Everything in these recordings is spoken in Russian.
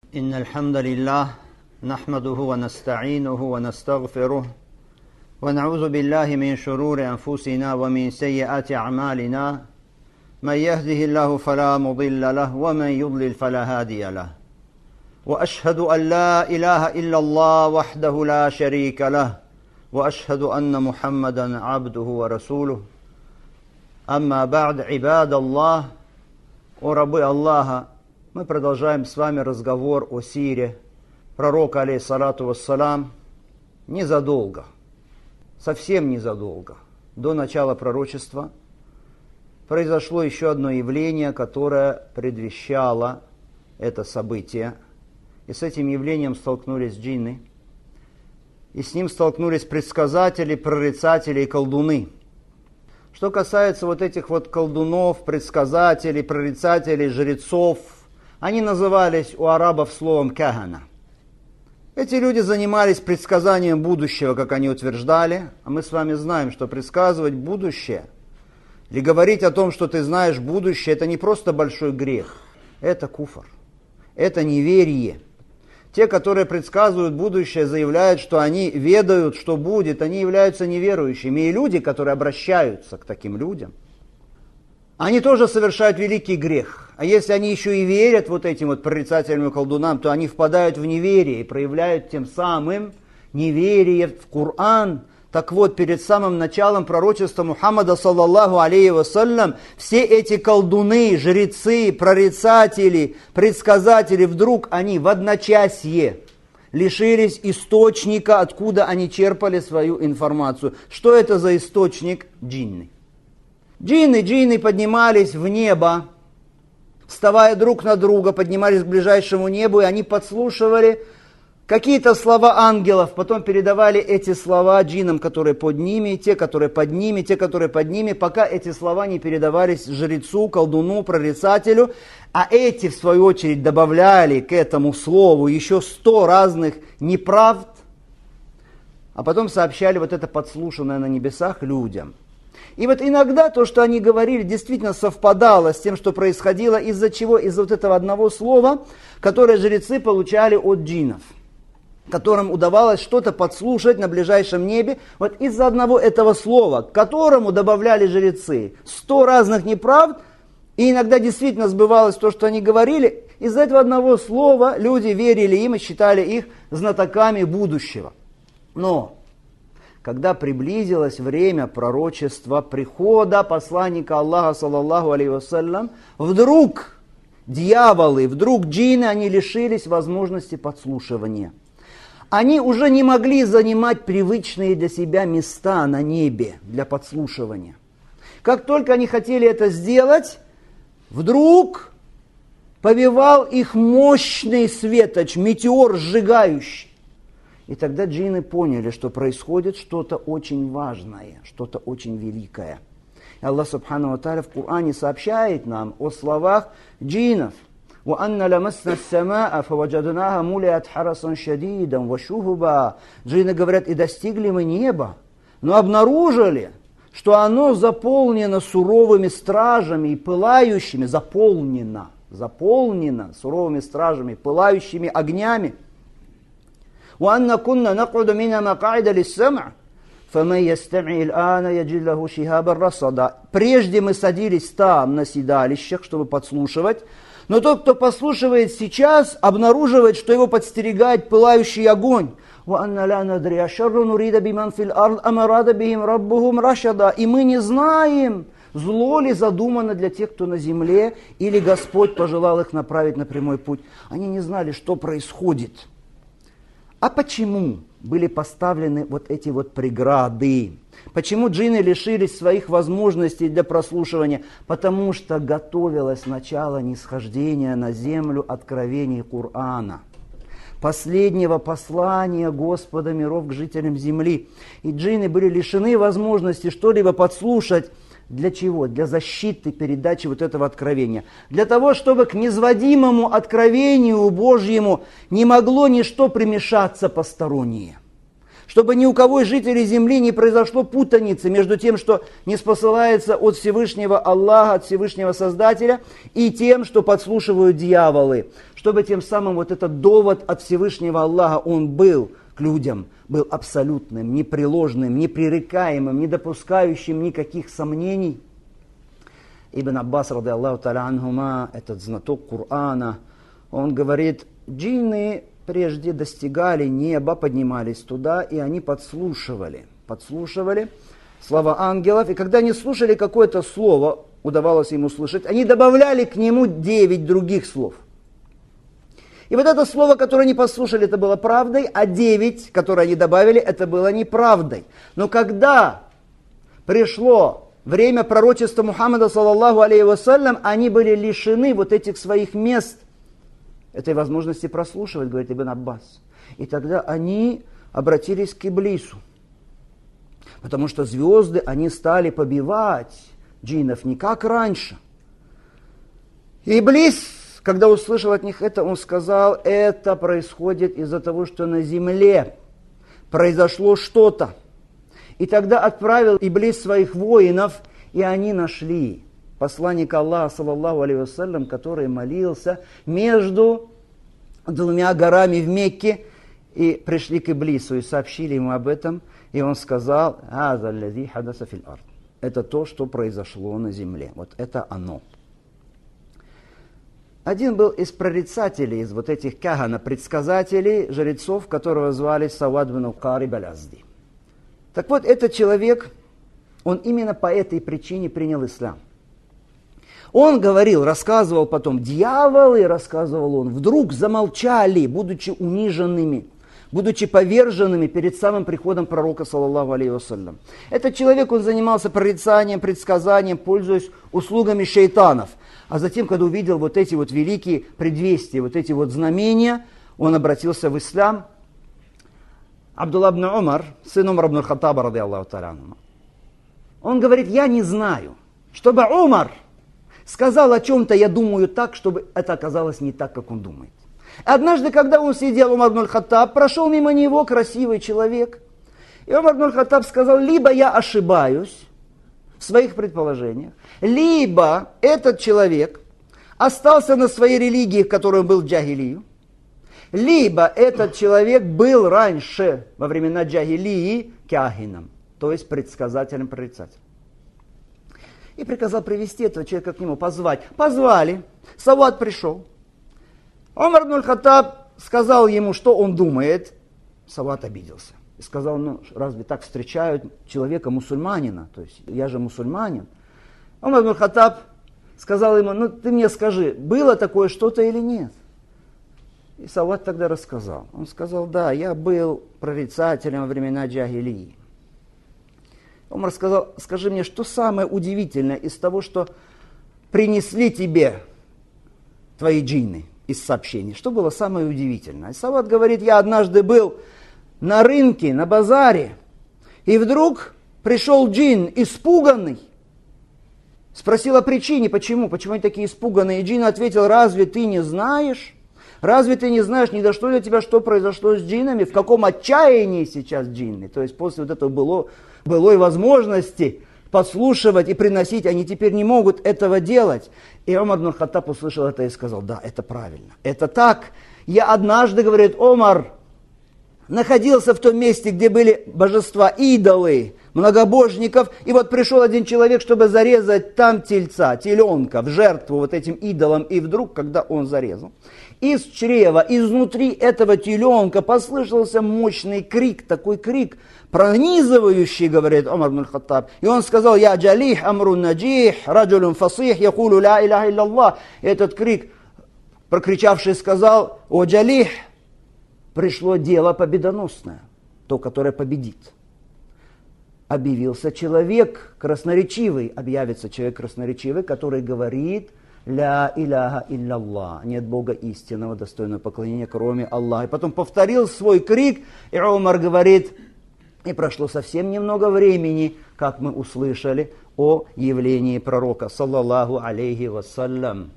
إن الحمد لله نحمده ونستعينه ونستغفره ونعوذ بالله من شرور أنفسنا ومن سيئات أعمالنا من يهده الله فلا مضل له ومن يضلل فلا هادي له وأشهد أن لا إله إلا الله وحده لا شريك له وأشهد أن محمدا عبده ورسوله أما بعد عباد الله وربي الله. Мы продолжаем с вами разговор о сире пророка, алейхиссалату вассалам, незадолго, совсем незадолго, до начала пророчества, произошло еще одно явление, которое предвещало это событие. И с этим явлением столкнулись джинны, и с ним столкнулись предсказатели, прорицатели и колдуны. Что касается вот этих вот колдунов, предсказателей, прорицателей, жрецов, они назывались у арабов словом кахана. Эти люди занимались предсказанием будущего, как они утверждали, а мы с вами знаем, что предсказывать будущее или говорить о том, что ты знаешь будущее, это не просто большой грех, это куфр, это неверие. Те, которые предсказывают будущее, заявляют, что они ведают, что будет, они являются неверующими. И люди, которые обращаются к таким людям, они тоже совершают великий грех. А если они еще и верят вот этим вот прорицателям и колдунам, то они впадают в неверие и проявляют тем самым неверие в Коран. Так вот, перед самым началом пророчества Мухаммада, саллаллаху алейхи вассалям, все эти колдуны, жрецы, прорицатели, предсказатели, вдруг они в одночасье лишились источника, откуда они черпали свою информацию. Что это за источник? Джинны. Джинны поднимались в небо, вставая друг на друга, поднимались к ближайшему небу, и они подслушивали какие-то слова ангелов, потом передавали эти слова джиннам, которые под ними, те, которые под ними, те, которые под ними, пока эти слова не передавались жрецу, колдуну, прорицателю, а эти, в свою очередь, добавляли к этому слову еще 100 разных неправд, а потом сообщали вот это подслушанное на небесах людям. И вот иногда то, что они говорили, действительно совпадало с тем, что происходило, из-за чего? Из-за вот этого одного слова, которое жрецы получали от джиннов, которым удавалось что-то подслушать на ближайшем небе, вот из-за одного этого слова, к которому добавляли жрецы 100 разных неправд, и иногда действительно сбывалось то, что они говорили, из-за этого одного слова люди верили им и считали их знатоками будущего. Но когда приблизилось время пророчества, прихода посланника Аллаха, саллаллаху алейхи вассалям, вдруг дьяволы, вдруг джинны, они лишились возможности подслушивания. Они уже не могли занимать привычные для себя места на небе для подслушивания. Как только они хотели это сделать, вдруг повевал их мощный светоч, метеор сжигающий. И тогда джинны поняли, что происходит что-то очень важное, что-то очень великое. И Аллах Субхану ва Тааля в Коране сообщает нам о словах джиннов. وَأَنَّ لَمَسْنَا السَّمَاءَ فَوَجَدْنَاهَا مُلِئَتْ حَرَسًا شَدِيدًا وَشُهُبًا. Джинны говорят, и достигли мы неба, но обнаружили, что оно заполнено суровыми стражами и пылающими, заполнено суровыми стражами, пылающими огнями. وَأَنَّ كُنَّا نَقْعُدُ مِنْهَا مَقَاعِدَ لِلسَّمْعِ فَمَنْ يَسْتَمِعِ الْآنَ يَجِدْ لَهُ شِهَابًا رَصَدًا. Прежде мы садились там на седалищах, чтобы подслушивать, но тот, кто послушивает сейчас, обнаруживает, что его подстерегает пылающий огонь. وَأَنَّ لَا نَدْرِي أَشَرٌّ نُرِيدَ بِمَنْ فِي الْأَرْضِ أَمْ أَرَادَ بِهِمْ رَبُّهُمْ رَشَدًا. И мы не знаем, зло ли задумано для тех, кто на земле, или Господь пожелал их направить на прямой путь. Они не знали, что происходит. А почему были поставлены вот эти вот преграды? Почему джинны лишились своих возможностей для прослушивания? Потому что готовилось начало нисхождения на землю откровений Корана, последнего послания Господа миров к жителям земли. И джинны были лишены возможности что-либо подслушать. Для чего? Для защиты передачи вот этого откровения. Для того, чтобы к низводимому откровению Божьему не могло ничто примешаться постороннее. Чтобы ни у кого из жителей земли не произошло путаницы между тем, что ниспосылается от Всевышнего Аллаха, от Всевышнего Создателя, и тем, что подслушивают дьяволы. чтобы тем самым вот этот довод от Всевышнего Аллаха, он был к людям, был абсолютным, непреложным, непререкаемым, не допускающим никаких сомнений. Ибн Аббас, ради Аллаху та'аля анхума, этот знаток Корана, он говорит, джинны прежде достигали неба, поднимались туда, и они подслушивали слова ангелов, и когда они слушали какое-то слово, удавалось им услышать, они добавляли к нему 9 других слов. И вот это слово, которое они послушали, это было правдой, а 9, которые они добавили, это было неправдой. Но когда пришло время пророчества Мухаммада, саллаллаху алейхи вассалям, они были лишены вот этих своих мест, этой возможности прослушивать, говорит Ибн Аббас. И тогда они обратились к Иблису, потому что звезды, они стали побивать джиннов не как раньше. И Иблис, когда услышал от них это, он сказал, это происходит из-за того, что на земле произошло что-то. И тогда отправил Иблис своих воинов, и они нашли посланника Аллаха, саллаллаху алейхи вассалям, который молился между 2 горами в Мекке, и пришли к Иблису и сообщили ему об этом, и он сказал, это то, что произошло на земле, вот это оно. Один был из прорицателей, из вот этих кахана, предсказателей, жрецов, которого звали Сауад бин Кариб аль-Азди. Так вот, этот человек, он именно по этой причине принял ислам. Он говорил, рассказывал потом, дьяволы, рассказывал он, вдруг замолчали, будучи униженными, будучи поверженными перед самым приходом пророка, саллаллаху алейхи вассалям. Этот человек, он занимался прорицанием, предсказанием, пользуясь услугами шейтанов. А затем, когда увидел вот эти вот великие предвестия, вот эти вот знамения, он обратился в ислам. Абдулла ибн Умар, сын Умар ибн Хаттаба, ради Аллаху та'аля анху, он говорит, я не знаю, чтобы Умар сказал о чем-то, я думаю так, чтобы это оказалось не так, как он думает. Однажды, когда он сидел, Умар ибн Хаттаб, прошел мимо него красивый человек. И Умар ибн Хаттаб сказал, либо я ошибаюсь в своих предположениях, либо этот человек остался на своей религии, в которой он был в джахилию, либо этот человек был раньше, во времена джахилии, кяхином, то есть предсказателем, прорицателем. И приказал привести этого человека к нему, позвать. Позвали. Сауад пришел. Умар ибн Хаттаб сказал ему, что он думает. Сауад обиделся. И сказал, ну разве так встречают человека мусульманина? То есть я же мусульманин. Умар ибн Хаттаб сказал ему, ну ты мне скажи, было такое что-то или нет? И Сауад тогда рассказал. Он сказал, да, я был прорицателем во времена джахилии. Умар сказал, скажи мне, что самое удивительное из того, что принесли тебе твои джинны из сообщений? Что было самое удивительное? И Сауад говорит, я однажды был на рынке, на базаре, и вдруг пришел джин, испуганный. Спросил о причине, почему они такие испуганные. И джин ответил, разве ты не знаешь? Разве ты не знаешь, не дошло для тебя, что произошло с джиннами? В каком отчаянии сейчас джинны? То есть после вот этого былой возможности подслушивать и приносить, они теперь не могут этого делать. И Умар ибн Хаттаб услышал это и сказал, да, это правильно, это так. Я однажды, говорит Омар, находился в том месте, где были божества, идолы, многобожников, и вот пришел один человек, чтобы зарезать там тельца, теленка, в жертву вот этим идолам, и вдруг, когда он зарезал, из чрева, изнутри этого теленка послышался мощный крик, такой крик, пронизывающий, говорит Умар ибн Хаттаб. И он сказал, я джалих амрун наджих, раджулун фасих, якулу ля иляха илляллах. Этот крик, прокричавший, сказал, о джалих, пришло дело победоносное, то, которое победит. Объявился человек красноречивый, объявится человек красноречивый, который говорит, ля иляха илляллах, нет Бога истинного, достойного поклонения, кроме Аллаха. И потом повторил свой крик, и Умар говорит, и прошло совсем немного времени, как мы услышали о явлении пророка, саллаллаху алейхи вассалям.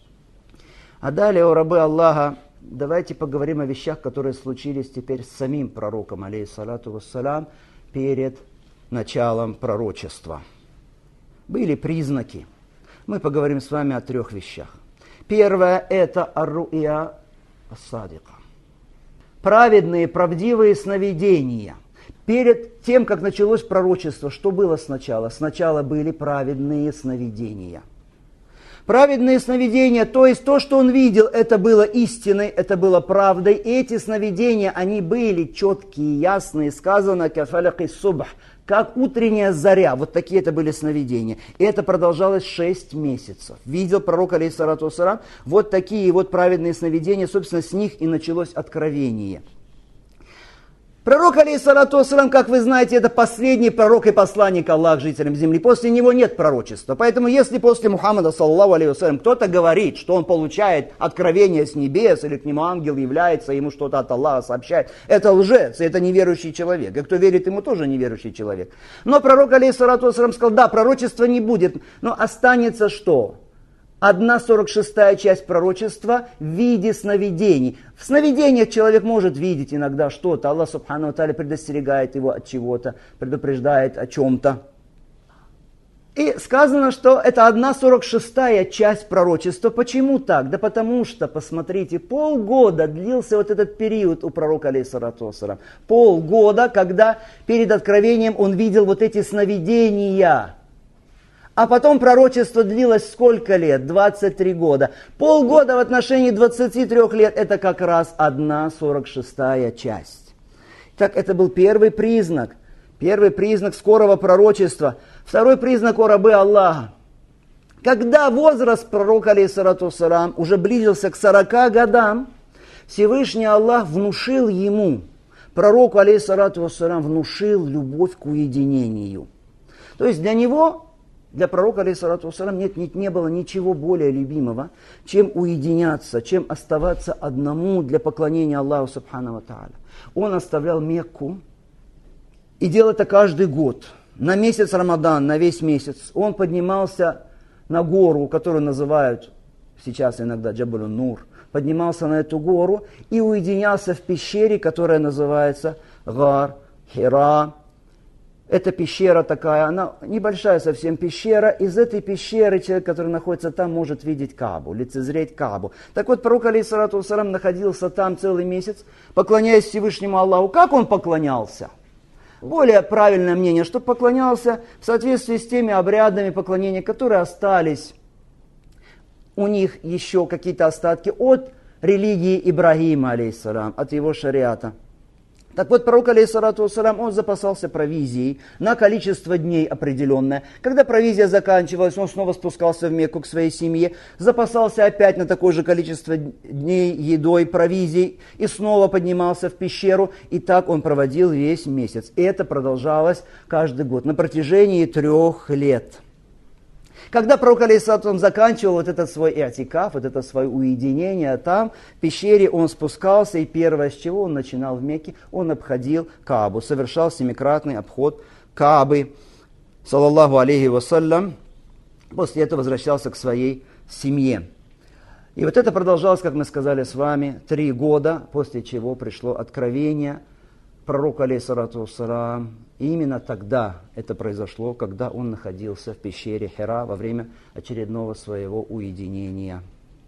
А далее, о рабы Аллаха, давайте поговорим о вещах, которые случились теперь с самим пророком, алейхиссалату вассалям, перед началом пророчества. Были признаки. Мы поговорим с вами о 3 вещах. Первое – это ар-ру'я, ас-садика. Праведные, правдивые сновидения. Перед тем, как началось пророчество, что было сначала? Сначала были праведные сновидения. Праведные сновидения, то есть то, что он видел, это было истиной, это было правдой. И эти сновидения, они были четкие, ясные, сказано, кафаляки субх, как утренняя заря. Вот такие это были сновидения. И это продолжалось 6 месяцев. Видел пророк, алейхиссалату вассалям, вот такие вот праведные сновидения, собственно, с них и началось откровение. Пророк, алейхиссалату вассалям, как вы знаете, это последний пророк и посланник Аллаха жителям земли. После него нет пророчества. Поэтому, если после Мухаммада, саллаллаху алейхи вассалям, кто-то говорит, что он получает откровение с небес, или к нему ангел является, ему что-то от Аллаха сообщает, это лжец, это неверующий человек. И кто верит ему, тоже неверующий человек. Но пророк, алейхиссалату вассалям, сказал, да, пророчества не будет, но останется что? 1/46 часть пророчества в виде сновидений. В сновидениях человек может видеть иногда что-то. Аллах Субхану ва Тааля предостерегает его от чего-то, предупреждает о чем-то. И сказано, что это 1/46 часть пророчества. Почему так? Да потому что, посмотрите, полгода длился вот этот период у пророка, алейхиссалату вассалям. Полгода, когда перед откровением он видел вот эти сновидения. А потом пророчество длилось сколько лет? 23 года. Полгода в отношении 23 лет – это как раз 1/46 часть. Так, это был первый признак. Первый признак скорого пророчества. Второй признак у рабы Аллаха. Когда возраст пророка, алейхиссалату вассалям, уже близился к 40 годам, Всевышний Аллах внушил ему, пророку, алейхиссалату вассалям, внушил любовь к уединению. То есть для него... Для пророка, алейхиссалату вассалям, не было ничего более любимого, чем уединяться, чем оставаться одному для поклонения Аллаху Субхану ва Тааля. Он оставлял Мекку и делал это каждый год. На месяц Рамадан, на весь месяц, он поднимался на гору, которую называют сейчас иногда Джабалун-Нур, поднимался на эту гору и уединялся в пещере, которая называется Гар Хира. Эта пещера такая, она небольшая совсем пещера. Из этой пещеры человек, который находится там, может видеть Каабу, лицезреть Каабу. Так вот, пророк, алейхиссалату вассалям, находился там целый месяц, поклоняясь Всевышнему Аллаху. Как он поклонялся? Более правильное мнение, что поклонялся в соответствии с теми обрядами поклонения, которые остались. У них еще какие-то остатки от религии Ибрагима, алейхиссалам, от его шариата. Так вот, пророк, алейхиссалату вассалям, он запасался провизией на количество дней определенное. Когда провизия заканчивалась, он снова спускался в Мекку к своей семье, запасался опять на такое же количество дней едой, провизией, и снова поднимался в пещеру. И так он проводил весь месяц. И это продолжалось каждый год на протяжении 3 лет. Когда пророк, алейхиссалату, заканчивал вот этот свой иатикаф, вот это свое уединение, там, в пещере он спускался, и первое, с чего он начинал в Мекке, он обходил Каабу, совершал 7-кратный обход Каабы, саллаллаху алейхи вассалям, после этого возвращался к своей семье. И вот это продолжалось, как мы сказали с вами, 3 года, после чего пришло откровение пророку, алейхиссалату вассалям. И именно тогда это произошло, когда он находился в пещере Хира во время очередного своего уединения.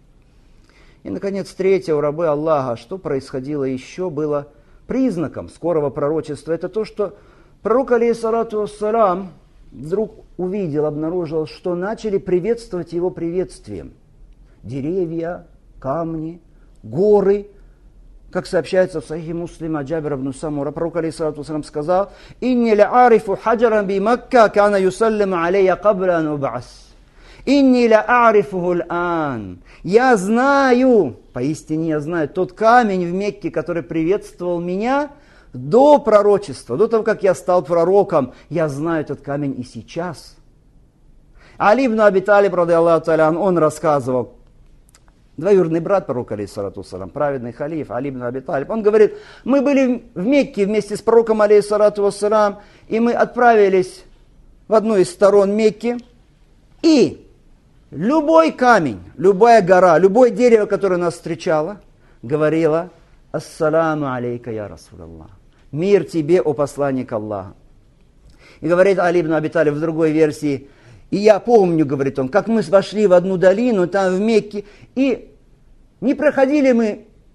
И, наконец, третье, у рабы Аллаха, что происходило еще, было признаком скорого пророчества. Это то, что пророк, алейхиссалату вассалям, вдруг увидел, обнаружил, что начали приветствовать его приветствием. Деревья, камни, горы. Как сообщается в Сахихе Муслима, Джабир ибн Самура, пророк, алейхиссалату вассалям, сказал: «Инни лa'арифу хаджаран би Макка, кана юсаллиму алейя кабла ан уб'ас. Инни лa'арифуху ал'ан». Я знаю, поистине я знаю, тот камень в Мекке, который приветствовал меня до пророчества, до того, как я стал пророком. Я знаю этот камень и сейчас. Али ибн Аби Талиб, ради Аллаху та'аля, он рассказывал, двоюродный брат пророка, алейхиссалату вассалям, праведный халиф Али ибн Аби Талиб, он говорит: мы были в Мекке вместе с пророком, алейхиссалату вассалям, и мы отправились в одну из сторон Мекки, и любой камень, любая гора, любое дерево, которое нас встречало, говорило: «Ассаламу алейка, я Расулаллах». Мир тебе, о посланник Аллаха. И говорит Али ибн Аби Талиб в другой версии: и я помню, говорит он, как мы вошли в одну долину там в Мекке, и не проходили мы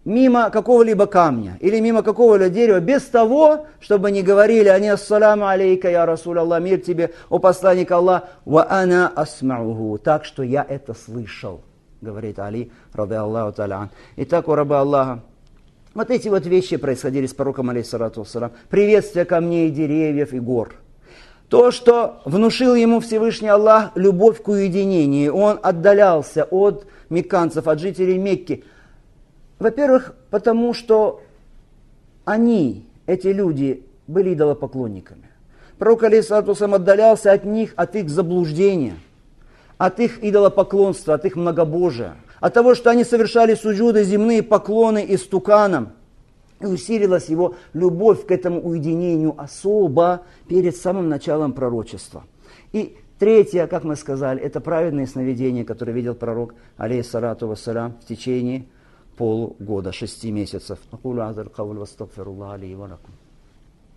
мимо какого-либо камня или мимо какого-либо дерева, без того, чтобы не говорили они «Ассаляму алейка, я Расуль Аллах, мир тебе, о посланник Аллах, ва ана асмауху», так что я это слышал, говорит Али, рады Аллаху та'аля. Итак, у раба Аллаха, вот эти вот вещи происходили с пророком, алейхиссалату вассалям, приветствие камней, деревьев и гор. То, что внушил ему Всевышний Аллах любовь к уединению, он отдалялся от мекканцев, от жителей Мекки. Во-первых, потому что они, эти люди, были идолопоклонниками. Пророк, алейхиссалату вассалям, отдалялся от них, от их заблуждения, от их идолопоклонства, от их многобожия, от того, что они совершали суджуды, земные поклоны истуканам. И усилилась его любовь к этому уединению особо перед самым началом пророчества. И третье, как мы сказали, это праведные сновидения, которые видел пророк, алейхиссалату вассалям, в течение полугода, 6 месяцев.